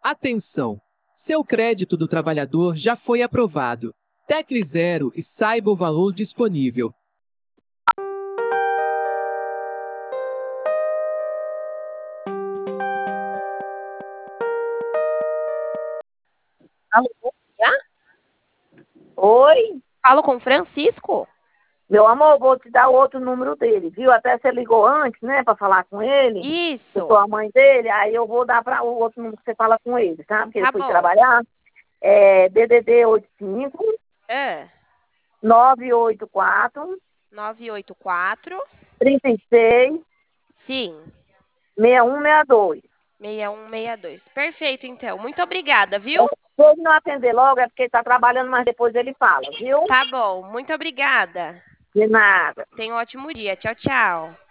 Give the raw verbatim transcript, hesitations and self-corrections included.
Atenção! Seu crédito do trabalhador já foi aprovado. Tecle zero e saiba o valor disponível. Alô, bom dia. Oi, Falo com Francisco? meu amor, vou te dar o outro número dele, viu? Até você ligou antes, né, para falar com ele. Eu Isso. sou a mãe dele, aí eu vou dar para o outro número que você fala com ele, tá? Porque ele Tá foi bom. trabalhar. É D D D oitenta e cinco, É. nove oito quatro, nove oito quatro. trinta e seis, Sim. sessenta e um sessenta e dois. seis um seis dois. Perfeito, então. Muito obrigada, É, viu? se ele não atender logo é porque ele está trabalhando, mas depois ele fala, viu? Tá bom. Muito obrigada. De nada. Tenha um ótimo dia. Tchau, tchau.